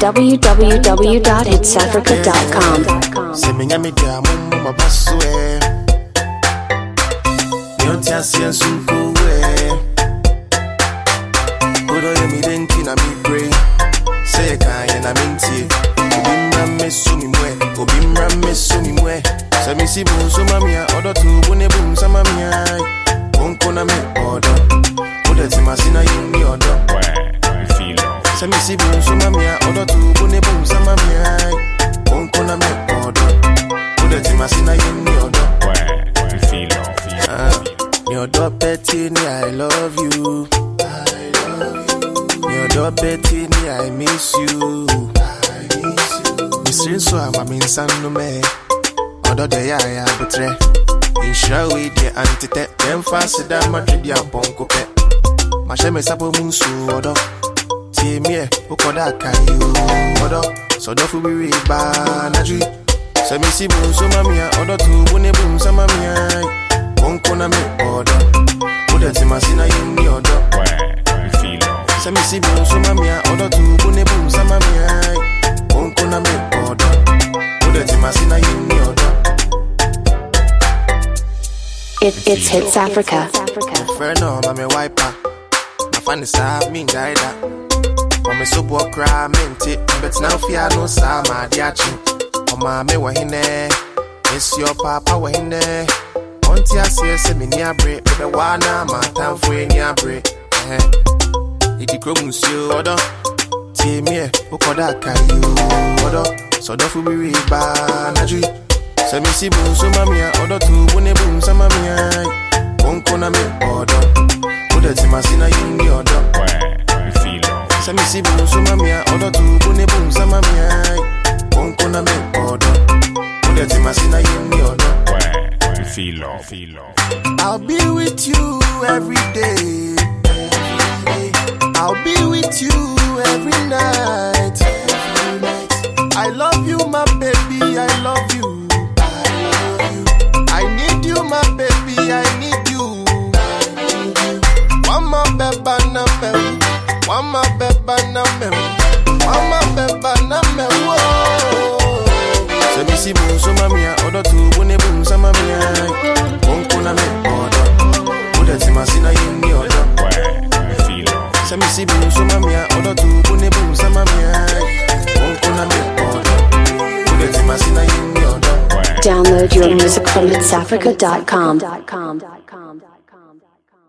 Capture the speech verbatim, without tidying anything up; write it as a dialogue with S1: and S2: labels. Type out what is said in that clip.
S1: w w w dot hits africa dot com.
S2: Seminyami dia mumma baswe. Yontia siensuko we. Odo yemi denti na mi pray. Say kanye na minti. Obimra mesu mi mwe. Obimra mesu mi mwe. Se mi si bunso mamia. Odo tu bune bum sa mamia. Onko na me odo. Odo ti masina yumi odo. Se mi si bunso mamia. Odo tu bune bum sa mamia. Onko na me odo. Odo ti masina yumi odo. Your dog Betty, I love you. I love you. Your dog Betty, I miss you. I miss you. Mister So I'm a min san no me. Odo de ya ya betre. In show we the antite. Them fast da madrid ya bonko pe. Ma she me sapo munsu odo. Tie me ukoda kayo odo. So do fu we ba na ju. Se mi si bunso mamia odo tu bune bum sa mamia. Onko na me odo. Odo ti masina yumi odo. Se mi si bunso mamia odo tu bune bum sa mamia. Onko na me odo. Odo ti masina yumi odo.
S1: It, it's Hits Africa.
S2: Inferno, mame wiper. My fan is sab, me guida. Mame sobo cry, mente. But now fear no sama, diachi. Oh, mame wahine. It's your papa wahine. Onti asiye se mi ni abre. Bebe wana, ma tanfwe ni abre. Eh. Idi kro musyo, odo. Tie me, ukoda kayo, odo. So dofu biri ba, najui. Se mi si bunso mamia, odo tu bune bum sa mamia. Onko na me odo. Odo ti masina yumi odo. Se mi si bunso mamia, odo tu bune bum sa mamia. Onko na me odo. Odo ti masina yumi odo. I'll be with you every day. I'll be with you every night. I love you, my baby, I love you. I need you, my baby, I need you. One more beba na me, one more beba na me, one more beba na me. Se mi si bunso mamia, odo tu bune bum sa mamia. Onko na me odo, odo ti masina yumi odo. Se mi si bunso mamia, odo tu bune bum sa mamia. Onko na me odo, odo ti masina yumi odo.
S1: Download your music from hits africa dot com.